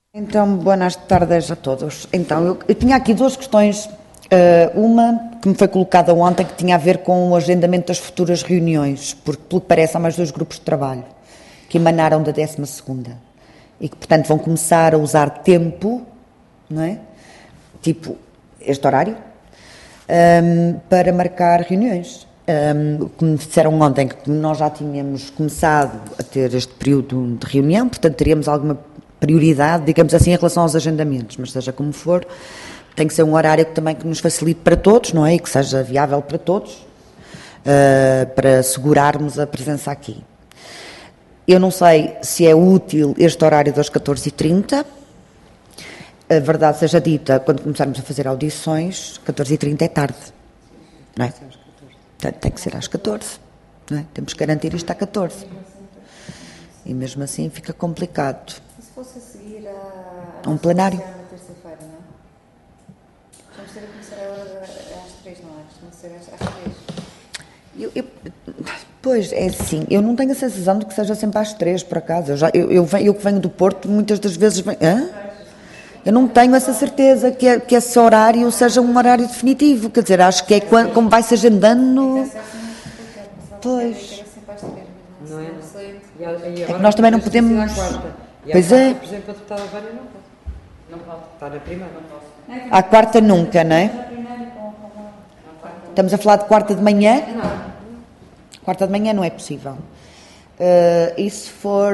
Então, boas tardes a todos. Então, eu tinha aqui duas questões. Uma que me foi colocada ontem, que tinha a ver com o agendamento das futuras reuniões, porque, pelo que parece, há mais dois grupos de trabalho que emanaram da 12ª e que, portanto, vão começar a usar tempo, não é? Tipo, este horário, para marcar reuniões. Como disseram ontem, que nós já tínhamos começado a ter este período de reunião, portanto, teríamos alguma prioridade, digamos assim, em relação aos agendamentos, mas seja como for, tem que ser um horário que também que nos facilite para todos, não é? E que seja viável para todos, para assegurarmos a presença aqui. Eu não sei se é útil este horário das 14h30, a verdade seja dita, quando começarmos a fazer audições, 14h30 é tarde, não é? Tem que ser às 14, não é? Temos que garantir isto às 14. E mesmo assim fica complicado. E se fosse a seguir a um plenário? Na terça-feira, não é? Vamos ter a começar às 3, não é? Vamos ser às 3. Pois, é assim, eu não tenho a sensação de que seja sempre às 3, por acaso. Eu que venho do Porto, muitas das vezes... Eu não tenho essa certeza que esse horário seja um horário definitivo. Quer dizer, acho que é como vai-se agendando... Pois... Não é? É que nós também não podemos... Pois é. Por exemplo, a deputada Vânia não pode. Não pode. Está na primeira. Não pode. À quarta nunca, não é? Estamos a falar de quarta de manhã? Não. Quarta de manhã não é possível. E se for...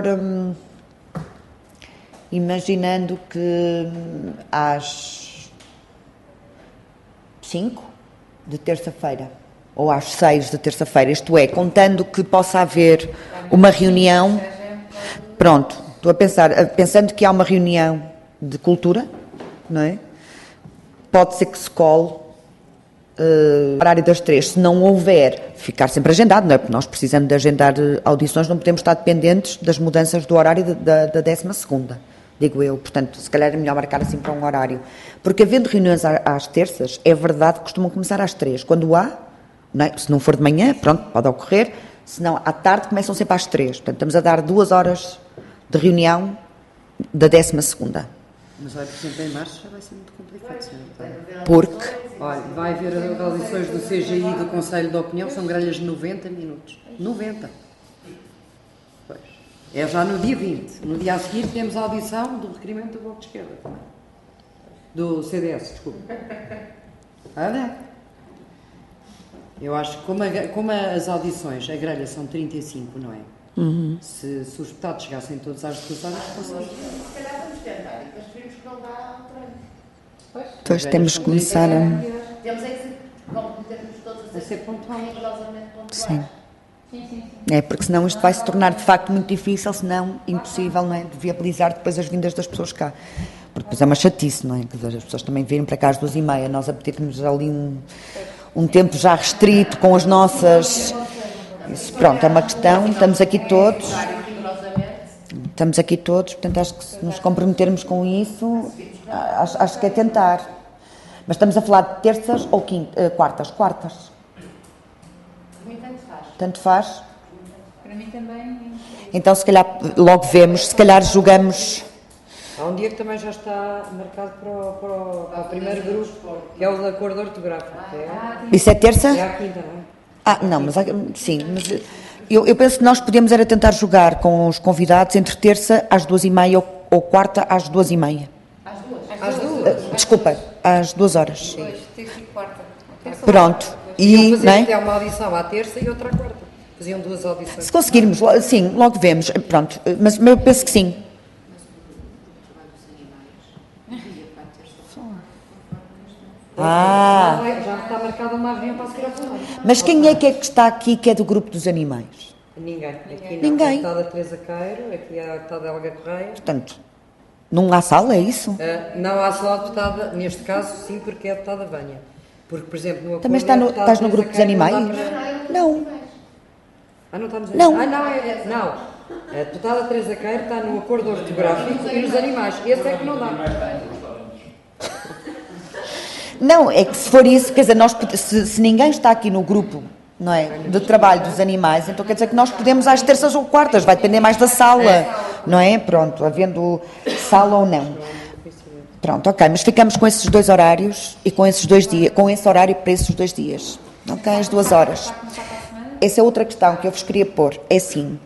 imaginando que às 5 de terça-feira, ou às 6 de terça-feira, isto é, contando que possa haver uma reunião, pronto, estou a pensar, pensando que há uma reunião de cultura, não é? Pode ser que se cole horário das 3, se não houver, ficar sempre agendado, não é? Porque nós precisamos de agendar audições, não podemos estar dependentes das mudanças do horário da 12ª. Digo eu, portanto, se calhar é melhor marcar assim para um horário. Porque havendo reuniões às terças, é verdade que costumam começar às 3. Quando há, não é? Se não for de manhã, pronto, pode ocorrer. Se não, à tarde começam sempre às 3. Portanto, estamos a dar 2 horas de reunião da 12ª. Mas olha, por exemplo, em março já vai ser muito complicado, senhor. Porque? Olha, vai haver as audições do CGI do Conselho de Opinião, são grelhas de 90 minutos. 90. Pois. É já no dia 20. No dia a seguir temos a audição do requerimento do Bloco de Esquerda também. Do CDS, desculpa. Olha. Eu acho que como as audições, a grelha são 35, não é? Uhum. Se os deputados chegassem todos às 2 horas, conseguimos. Se calhar vamos tentar, e depois vimos que não dá ao treino. Depois temos que começar a... Temos é que comprometermos todos a ser rigorosamente pontuais. Sim. É, porque senão isto vai se tornar de facto muito difícil, senão impossível, não é? De viabilizar depois as vindas das pessoas cá. Porque depois é uma chatice, não é? Quer dizer, as pessoas também virem para cá às 2h30, nós a pedirmos ali um tempo já restrito com as nossas... Isso, pronto, é uma questão, estamos aqui todos, portanto acho que se nos comprometermos com isso, acho que é tentar. Mas estamos a falar de terças ou quartas? Quartas. Para mim tanto faz. Tanto faz? Para mim também. Então se calhar logo vemos, se calhar julgamos... Há um dia que também já está marcado para o primeiro grupo, que é o de acordo ortográfico. Isso é terça? É à quinta, não é? Não, mas sim, mas eu penso que nós podíamos era tentar jogar com os convidados entre terça às 2h30 ou quarta às 2h30. Às 2? Desculpa, às 2 horas. Depois, terça e quarta. Pronto. Iam fazer não é? até uma audição à terça e outra à quarta. Faziam 2 audições. Se conseguirmos, sim, logo vemos. Pronto, mas eu penso que sim. Já está marcada uma reunião para a segunda-feira. Mas quem é que está aqui que é do grupo dos animais? Ninguém. Aqui não. Ninguém. A deputada Teresa Queiro, aqui a deputada Helga Correia. Portanto, não há sala, é isso? Não há só a deputada, neste caso, sim, porque é a deputada Vânia. Porque, por exemplo, no Também acordo... estás no grupo dos animais? Não. Não está nos Não. animais? Não. A deputada Teresa Queiro está no acordo ortográfico e nos animais. Esse é que não dá. Não, é que se for isso, quer dizer, se ninguém está aqui no grupo, não é, de trabalho dos animais, então quer dizer que nós podemos às terças ou quartas, vai depender mais da sala, não é? Pronto, havendo sala ou não. Pronto, ok, mas ficamos com esses 2 horários e com esses 2 dias, com esse horário para esses 2 dias. Ok, as 2 horas. Essa é outra questão que eu vos queria pôr. É assim,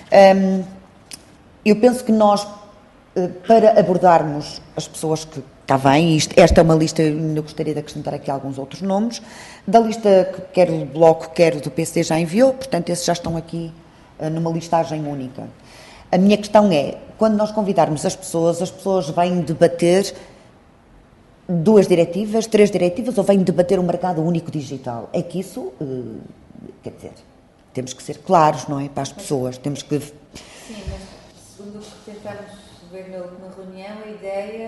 eu penso que nós, para abordarmos as pessoas que está bem, esta é uma lista, eu ainda gostaria de acrescentar aqui alguns outros nomes, da lista que quer do Bloco, quer do PSD já enviou, portanto esses já estão aqui numa listagem única. A minha questão é, quando nós convidarmos as pessoas vêm debater 2 diretivas, 3 diretivas, ou vêm debater o mercado único digital? É que isso, quer dizer, temos que ser claros, não é, para as pessoas, temos que... Sim, mas segundo o que tentámos ver na reunião, a ideia...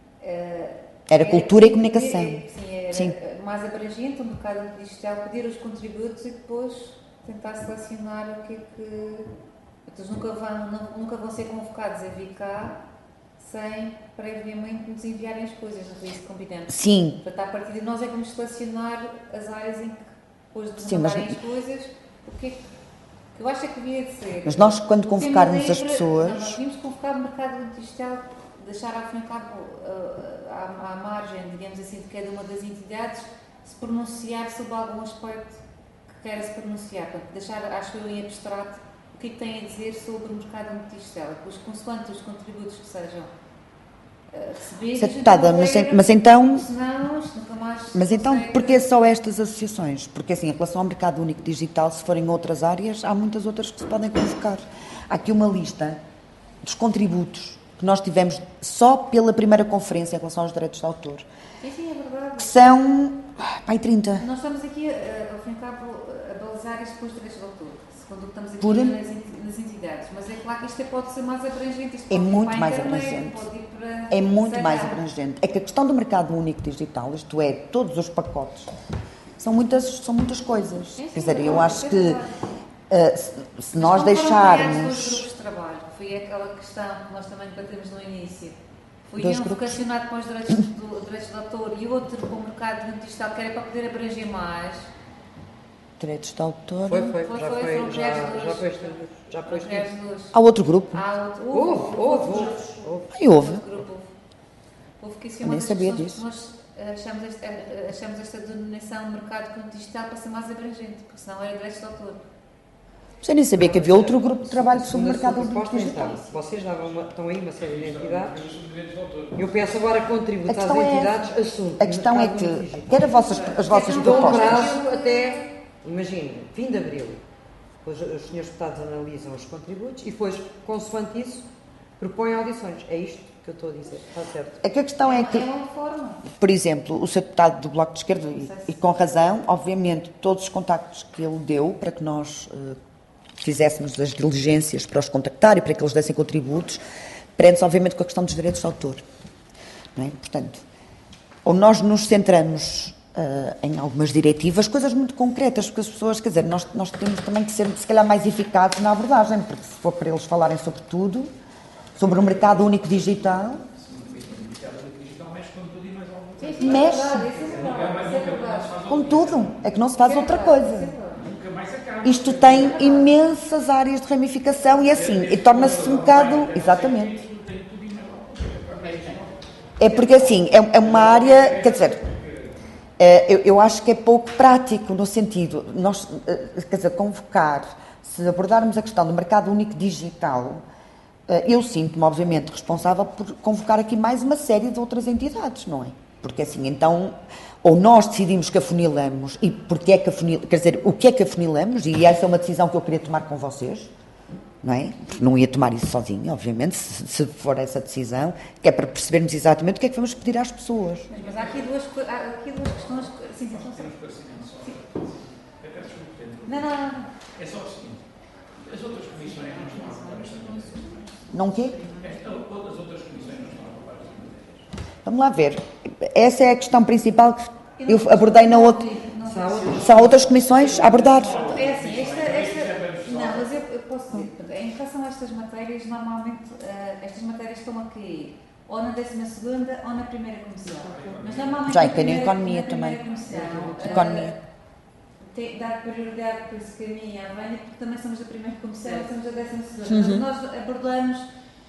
era cultura e comunicação. Sim, era mais abrangente, o mercado digital, pedir os contributos e depois tentar selecionar o que é que... Eles nunca vão ser convocados a vir cá sem previamente nos enviarem as coisas, não foi isso que combinamos? Sim. Portanto, a partir de nós é que vamos selecionar as áreas em que, depois de mandarem as coisas, o que é que eu acho que devia de ser. Mas nós, quando convocarmos as pessoas... Nós devíamos convocar o mercado digital, deixar ao fim e ao cabo à margem, digamos assim, de cada uma das entidades, se pronunciar sobre algum aspecto que queira se pronunciar. Portanto, deixar, acho eu, em abstrato, o que é que tem a dizer sobre o mercado digital, pois consoante os contributos que sejam recebidos... Deputada, mas então... Senão, isto nunca mais... Mas então, porquê só estas associações? Porque assim, em relação ao mercado único digital, se forem outras áreas, há muitas outras que se podem convocar. Há aqui uma lista dos contributos que nós tivemos só pela primeira conferência em relação aos direitos de autor. Sim, é verdade. Que são, 30. Nós estamos aqui, ao fim e ao cabo, a balizar isto com os direitos de autor, segundo o que estamos aqui Por... nas entidades. Mas é claro que isto pode ser mais abrangente. Isto é pode muito ir mais para a internet, abrangente. pode ir para... É muito mais abrangente. É que a questão do mercado único digital, isto é, todos os pacotes, são muitas coisas. Sim, quer dizer, eu acho é que se nós deixarmos... Grupos de trabalho, foi aquela questão que nós também debatemos no início. Foi Dois um grupos. vocacionado para os direitos de autor e outro para o mercado digital, que era para poder abranger mais. Direitos de autor... Já foi. Há outro grupo? Houve. Houve que isso é Eu uma nem das sabia questões disso. que nós achamos esta denominação mercado digital para ser mais abrangente, porque senão era direitos de autor. Eu nem sabia que havia outro grupo de trabalho sobre o mercado único digital. Vocês estão aí uma série de entidades. Eu peço agora contributo às entidades, assunto. A questão é que, quer as vossas propostas... prazo até, imagine, fim de abril. Os senhores deputados analisam os contributos e depois, consoante isso, propõem audições. É isto que eu estou a dizer. Está certo. É que a questão é que, por exemplo, o Sr. Deputado do Bloco de Esquerda, e com razão, obviamente, todos os contactos que ele deu para que nós fizéssemos as diligências para os contactar e para que eles dessem contributos, prende-se, obviamente, com a questão dos direitos de autor. Não é? Portanto, ou nós nos centramos em algumas diretivas, coisas muito concretas, porque as pessoas, quer dizer, nós temos também que ser, se calhar, mais eficazes na abordagem, porque se for para eles falarem sobre tudo, sobre o mercado único digital... Mexe com tudo, é que não se faz outra coisa. Isto tem imensas áreas de ramificação e assim, e torna-se um bocado... Exatamente. É porque assim, é uma área, quer dizer, eu acho que é pouco prático no sentido, nós, quer dizer, convocar, se abordarmos a questão do mercado único digital, eu sinto-me, obviamente, responsável por convocar aqui mais uma série de outras entidades, não é? Porque assim, então, ou nós decidimos que afunilamos, e porque é que afunilamos, quer dizer, o que é que afunilamos, e essa é uma decisão que eu queria tomar com vocês, não é? Porque não ia tomar isso sozinho, obviamente, se for essa decisão, que é para percebermos exatamente o que é que vamos pedir às pessoas. Mas há aqui duas questões... Sim. Não. É só o seguinte, as outras comissões não estão a aprovar esta matéria. Não o quê? As outras comissões não estão a aprovar esta matéria. Vamos lá ver. Essa é a questão principal que eu abordei na outra... São outras comissões a abordar. É assim, não, mas eu posso dizer, em relação a estas matérias, normalmente estas matérias estão a cair ou na 12ª ou na primeira comissão. Mas normalmente Já tem economia também. Economia. Dá prioridade por isso que a minha e a Vânia, porque também somos da primeira comissão e somos da 12ª. Mas nós abordamos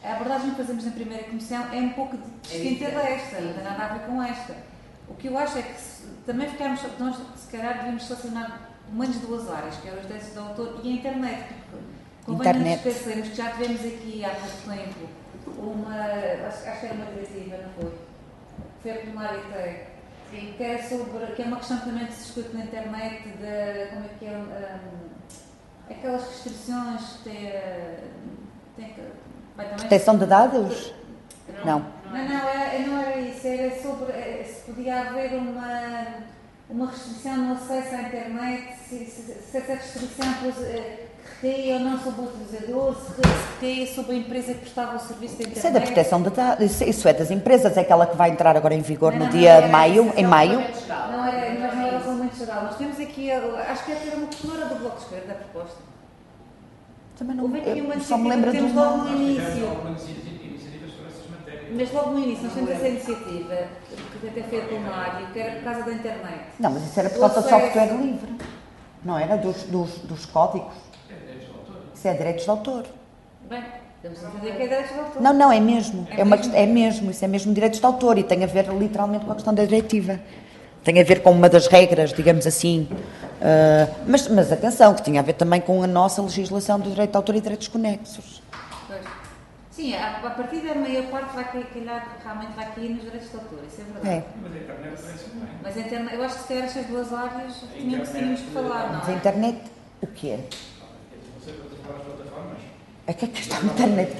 a abordagem que fazemos na primeira comissão é um pouco distinta desta, não tem nada a ver com esta. O que eu acho é que também nós se calhar devíamos selecionar pelo menos 2 áreas, que é os direitos do autor e a internet, porque convém não nos esquecermos que já tivemos aqui há pouco tempo acho que era uma diretiva, não foi? Foi a plenária que é uma questão que também se discute na internet, de como é que é, aquelas restrições que tem proteção de dados? Não. Não era isso, era sobre se podia haver uma restrição no acesso à internet, se essa restrição recaía ou não sobre o utilizador, se recaía sobre a empresa que prestava o serviço da internet. Isso é da proteção de dados, isso é das empresas, é aquela que vai entrar agora em vigor no dia de maio, em maio. Não era o regulamento geral. Nós temos aqui, acho que era uma coordenadora do Bloco de Esquerda, a proposta. Também não, eu só me lembro de temos uma. logo no início. Iniciativas sobre essas matérias. Mas logo no início nós temos essa iniciativa, que até foi a plenário, que era por causa da internet. Não, mas isso era por causa do software livre. Não era dos códigos. Isso é direitos de autor. Bem, temos a entender que é direitos de autor. Não, é mesmo. Isso é mesmo direitos de autor e tem a ver literalmente com a questão da diretiva. Tem a ver com uma das regras, digamos assim. Mas atenção, que tinha a ver também com a nossa legislação do direito de autor e direitos conexos. Pois. Sim, a partir da maior parte vai realmente vai cair nos direitos de autor, isso é verdade. Mas a internet parece bem. Mas a internet, eu acho que se calhar estas 2 áreas tínhamos que falar, não Mas a é? internet, o que é? Não sei quantas plataformas. É que a questão da internet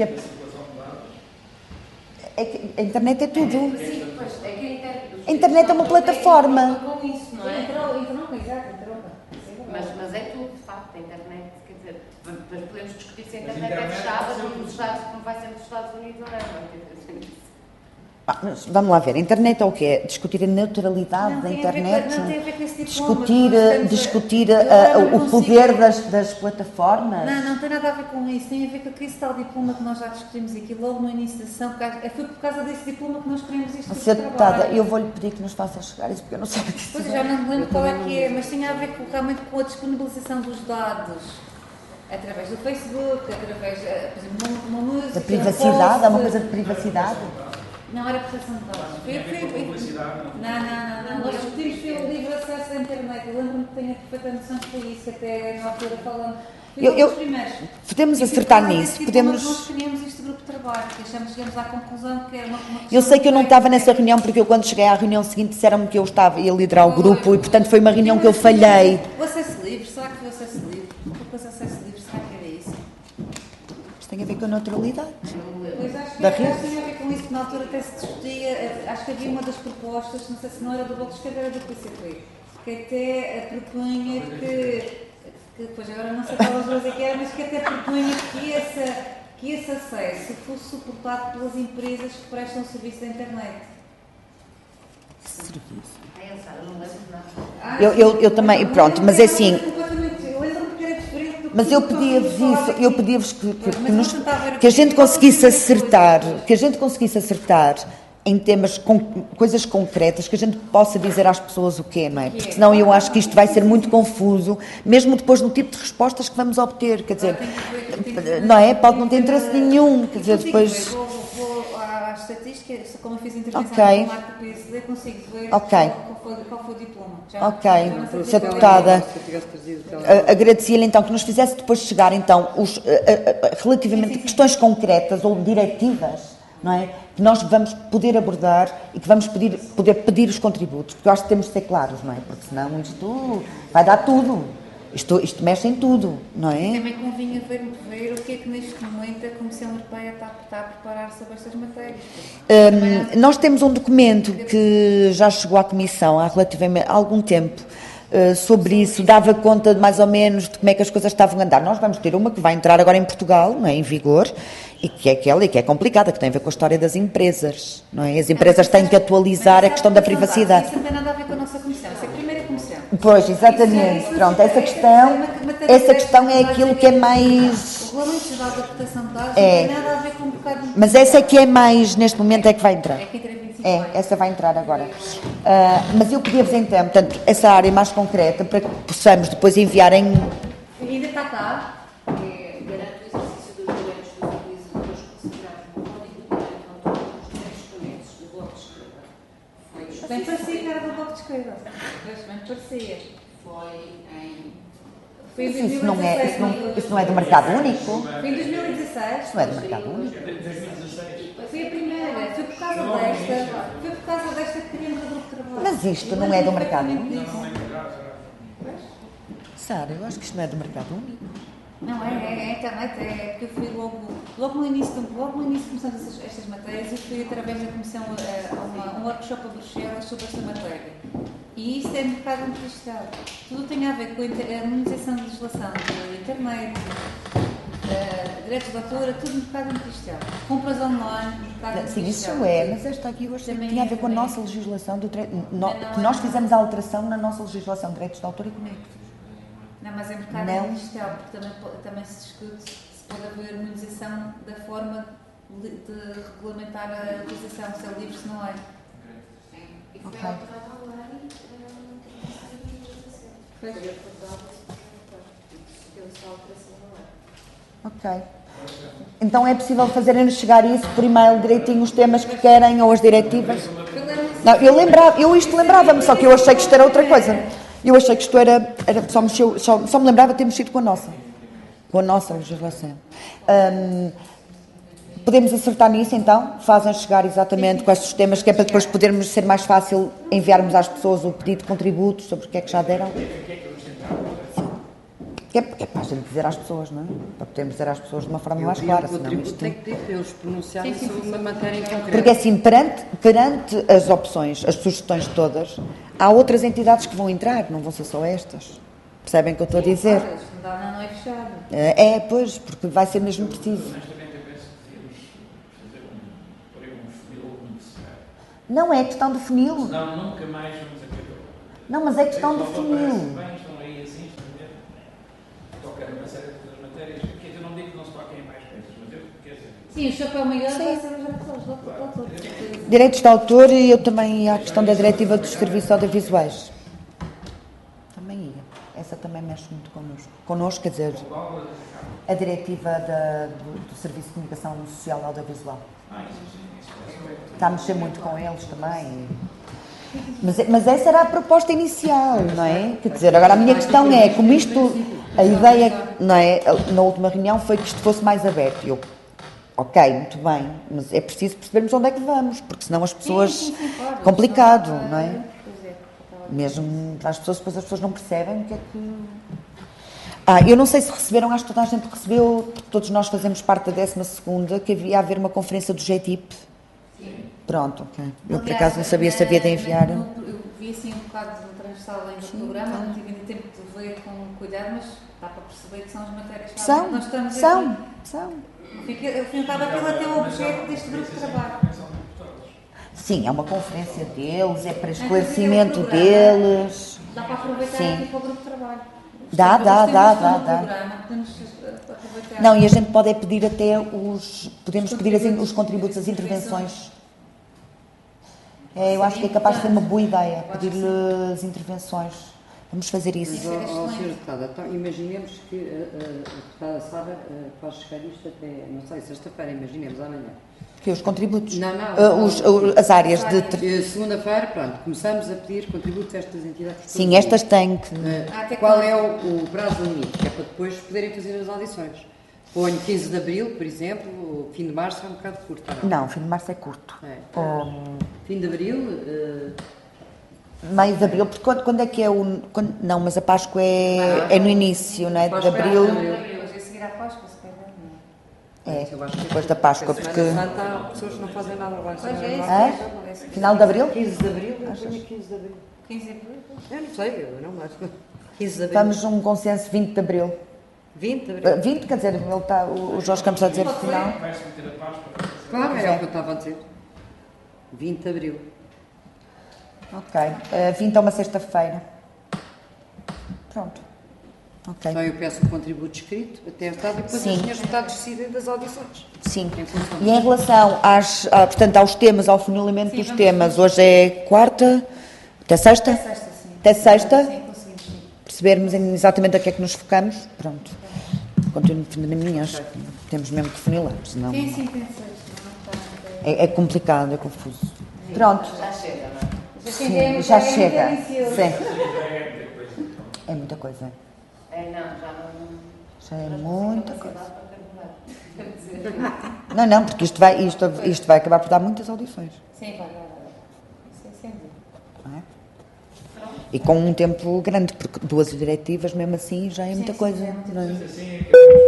a internet é tudo. Sim, pois, é que A internet é uma plataforma. Com isso, não é? Interrompa. Mas é tudo, de facto, a internet, quer dizer, depois podemos discutir se a Mas internet é internet fechada, é como, como vai ser nos Estados Unidos ou não. Mas vamos lá ver, a internet é o quê? Discutir a neutralidade da internet, Não tem a ver com esse diploma. discutir o poder das plataformas. Não tem nada a ver com isso, tem a ver com esse tal diploma que nós já discutimos aqui logo no início da sessão, foi por causa desse diploma que nós queremos isto. Senhora deputada, eu vou-lhe pedir que nos faça chegar isso, porque eu não sei o que isso Pois, eu já não me lembro qual é que é, mas tem a ver realmente com a disponibilização dos dados. Através do Facebook, através, por exemplo, uma música. Da privacidade, há uma coisa de privacidade. Não era proteção de dados. Não. Nós discutimos o livre acesso à internet. Eu lembro-me que tenho a perfeita noção que foi isso, que até na altura falamos. Podemos acertar nisso. Nós queríamos este grupo de trabalho, porque chegamos à conclusão que era uma questão. Eu sei que eu não estava nessa reunião, porque eu, quando cheguei à reunião seguinte, disseram-me que eu ia liderar o grupo e, portanto, foi uma reunião que eu falhei. O acesso livre, será que foi o acesso livre? Porque o acesso livre, será que era isso? Isto tem a ver com a neutralidade. Pois acho que Da tinha rede. a ver com isso, que na altura até se discutia, acho que havia uma das propostas, não sei se não era do Bloco de Esquerda, era do PCP, que até propunha que depois agora não sei qual das duas é que era, mas que até propunha que esse acesso fosse suportado pelas empresas que prestam o serviço da internet. Eu também, pronto, mas é assim. Eu lembro-me que era diferente do que Mas eu pedia-vos isso, eu pedia-vos que a gente conseguisse acertar, em temas, coisas concretas, que a gente possa dizer às pessoas o quê, não é? Porque senão eu acho que isto vai ser muito confuso, mesmo depois no tipo de respostas que vamos obter, quer dizer, não é? Pode não ter interesse nenhum, quer dizer, depois... Vou à estatística, como eu fiz intervenção Ok. no marco do PSD, consigo ver Ok. qual foi o diploma. Ok, Sra. Deputada, agradecia-lhe então que nos fizesse depois chegar então relativamente a questões concretas ou diretivas, não é? Que nós vamos poder abordar e que vamos poder pedir os contributos, porque eu acho que temos de ser claros, não é? Porque senão isto vai dar tudo, isto mexe em tudo, não é? Também convinha ver o que é que neste momento a Comissão Europeia está a preparar sobre estas matérias. Nós temos um documento que já chegou à Comissão há relativamente algum tempo sobre isso, dava conta de mais ou menos de como é que as coisas estavam a andar. Nós vamos ter uma que vai entrar agora em Portugal, não é, em vigor, e que é aquela e que é complicada, que tem a ver com a história das empresas, não é? As empresas têm que atualizar a questão da privacidade. Isso não tem nada a ver com a nossa Comissão, isso é a primeira Comissão. Pois, exatamente. Pronto, essa questão é aquilo que é mais... O Regulamento Geral da Proteção de Dados não É. tem nada a ver com um bocado... Mas essa é que é mais, neste momento, é que vai entrar. É que entra em 25 Essa vai entrar agora. Mas eu pedia-vos então, portanto, essa área mais concreta, para que possamos depois enviar em... Ainda está cá. Garante o exercício dos direitos dos utilizadores considerados Bem parecia que era do Bloco de Esquerda. Bem parecia. Foi em Mas isso não 2016. isso não é do mercado único? Foi em 2016. Isso não é do mercado único? Foi a primeira. Foi por causa desta que queríamos o grupo de trabalho. Mas isto não é do mercado único? Sara, eu acho que isto não é do mercado único. Não, é a internet, é porque eu fui logo no início começando estas matérias, eu fui através da comissão a um workshop a Bruxelas sobre esta matéria. E isso é mercado digital. Tudo tem a ver com a harmonização da legislação da internet, direitos de autor, tudo mercado digital. Compras online, mercado Sim, digital. isso é, mas esta aqui eu achei que Também tinha a é, ver com a também é. nossa legislação, que nós fizemos a alteração na nossa legislação de direitos de autor e conectos. Não, mas é mercado Não. digital, porque também se discute se pode haver harmonização da forma de regulamentar a utilização, se é livre, se não é. E foi Ok. alterada a lei foi aprovado essa alteração da lei. Ok. Então é possível fazerem-nos chegar isso por e-mail direitinho, os temas que querem ou as diretivas? Não, eu isto lembrava-me, só que eu achei que isto era outra coisa. Eu achei que isto era só me lembrava de ter mexido com a nossa legislação. Podemos acertar nisso então? Fazem chegar exatamente com estes temas, que é para depois podermos ser mais fácil enviarmos às pessoas o pedido de contributos sobre o que é que já deram. Que é para a gente dizer às pessoas, não é? Para podermos dizer às pessoas de uma forma mais clara. O Senão contributo isto... tem que pedir para eles pronunciarem sobre uma matéria em concreto. Porque assim, perante as opções, as sugestões todas, há outras entidades que vão entrar, não vão ser só estas. Percebem o que eu estou a dizer? Não é fechado. Pois, porque vai ser mesmo preciso. Honestamente, eu penso que devíamos fazer um funil necessário. Não é questão de funil. Senão nunca mais vamos a acabar. Não, mas é questão de Só funil. bem, estão aí assim, tocar uma série de outras matérias, porque eu não digo que não se toquem em mais coisas, mas eu quero dizer. Sim, o chapéu maior vai ser os autores. Direitos de autor e eu também há a questão da diretiva dos serviços audiovisuais. Também ia. Essa também mexe muito connosco. Connosco, quer dizer, a diretiva do Serviço de Comunicação Social Audiovisual. Está a mexer muito com eles também. Mas essa era a proposta inicial, não é? Quer dizer, agora a minha questão é, como isto, a ideia, não é, na última reunião foi que isto fosse mais aberto. Eu, ok, muito bem, mas é preciso percebermos onde é que vamos, porque senão as pessoas... Claro. Complicado, não é? Mesmo para as pessoas, depois as pessoas não percebem o que é que... eu não sei se receberam, acho que toda a gente recebeu, todos nós fazemos parte da 12ª, que havia a haver uma conferência do GTIP. Pronto, ok. Eu por acaso não sabia se havia de enviar. Eu vi assim um bocado de transversal ainda do programa, não tive ainda tempo de ver com cuidado, mas dá para perceber que são as matérias que nós estamos São. Eu fui aquilo até o objeto deste grupo de trabalho. Sim, é uma conferência deles, é para esclarecimento deles. Dá para aproveitar Sim. aqui para o grupo de trabalho. Dá. Podemos aproveitar. Não, e a gente pode pedir até podemos pedir os contributos, as intervenções. Eu acho que é capaz de ser uma boa ideia, pedir-lhe as intervenções. Vamos fazer isso. Mas, Sr. Deputada, então, imaginemos que a deputada Sara faz chegar isto até, não sei, sexta-feira, imaginemos, amanhã. Que os contributos? Não. As áreas de... Segunda-feira, pronto, começamos a pedir contributos a estas entidades. Sim, estas têm que... Qual é o prazo limite? Que é para depois poderem fazer as audições. Ponho 15 de Abril, por exemplo, o fim de Março é um bocado curto. Não, fim de Março é curto. Fim de Abril... Meio de Abril, porque quando é que é o... não, mas a Páscoa é no início, não é? De Abril. Hoje é seguir à Páscoa, se calhar. Eu acho que Depois da Páscoa, Semana porque... Santa há pessoas que não fazem nada lá. Pois é isso. Final de Abril? 15 de Abril? Eu ponho 15 de Abril. 15 de abril. Eu não sei, eu não acho. 15 de Abril. Vamos um consenso 20 de Abril. 20 de Abril? 20, quer dizer, o Jorge Campos está a dizer final. Vai-se meter a Páscoa. Claro, era o que eu estava a dizer. 20 de Abril. Ok. 20 é uma sexta-feira. Pronto. Ok. Então eu peço um contributo escrito até esta data e depois Sim. as senhores deputados decidem das audições. Sim. Em função E em relação portanto, aos temas, ao funilamento dos temas, hoje é quarta, até sexta? Até sexta? Sim, conseguimos, sim. Percebermos exatamente a que é que nos focamos. Pronto. Continuo defendendo a minha, acho que temos mesmo que funilar, senão Sim, tem 6. é complicado, é confuso. Pronto. Já chega, não é? Sim, já chega. Muito delicioso. Sim, Já é muita coisa. é muita coisa. É, não, já não. Já é muita coisa. Quer dizer, Não, porque isto vai acabar por dar muitas audições. Sim, vai. Isso é sem dúvida. Não é? E com um tempo grande, porque 2 diretivas, mesmo assim, já é muita sim, coisa. é muita Não é? Mas assim é que